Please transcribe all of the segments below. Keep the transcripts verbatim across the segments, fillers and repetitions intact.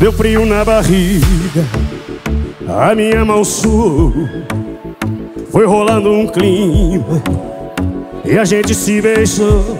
deu frio na barriga, a minha mão suou. Foi rolando um clima e a gente se beijou.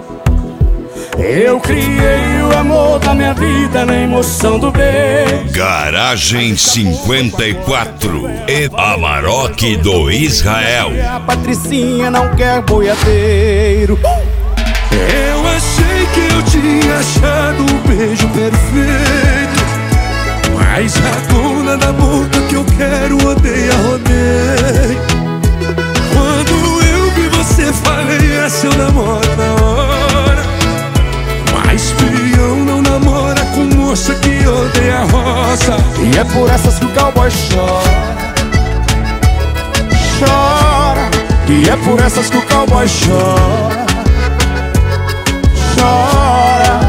Eu criei o amor da minha vida na emoção do beijo. Garagem cinquenta e quatro e Amarok do Israel. A Patricinha não quer boiadeiro. Eu achei que eu tinha achado o beijo perfeito, mas a dona da boca que eu quero odeia, rodeio. Quando eu vi você, falei, é seu namoro na hora. Mas peão não namora com moça que odeia roça. E é por essas que o cowboy chora, chora. E é por essas que o cowboy chora, chora.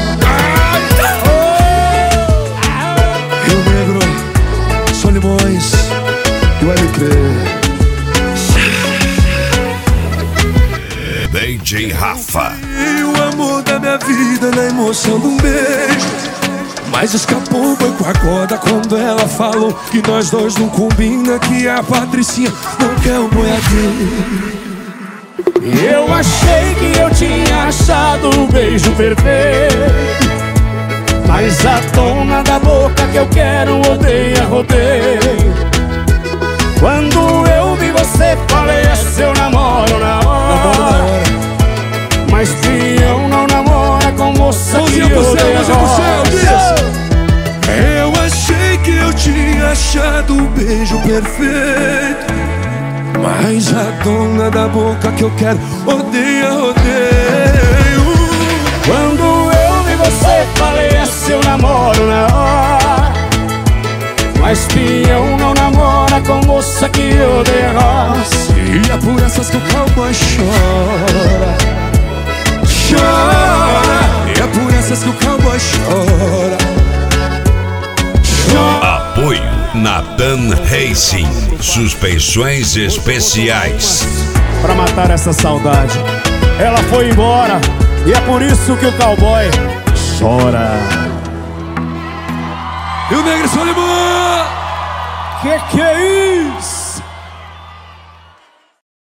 Rio Negro, Solimões e o L P. D J Rafa. E o amor da minha vida na emoção de um beijo, mas escapou foi com a corda quando ela falou que nós dois não combina, que a Patricinha não quer o boiadeiro. Eu achei que eu tinha achado o beijo perfeito, mas a dona da boca que eu quero odeia, rodeio. Quando eu vi você, falei, é seu namoro na hora. Mas peão não namora com moça que odeia roça. Eu achei que eu tinha achado o beijo perfeito, mas a dona da boca que eu quero odeia, rodeio. Quando eu vi você, falei, é seu namoro na hora. Mas peão não namora com moça que odeia roça. E é por essas que o cowboy chora, chora. E é por essas que o cowboy chora, chora. Apoio Natan Racing, suspensões especiais. Pra matar essa saudade, ela foi embora, e é por isso que o cowboy chora. E o Negro Solimão. Que que é isso?